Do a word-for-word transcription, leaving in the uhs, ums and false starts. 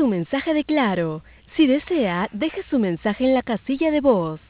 su mensaje de Claro. Si desea, deje su mensaje en la casilla de voz.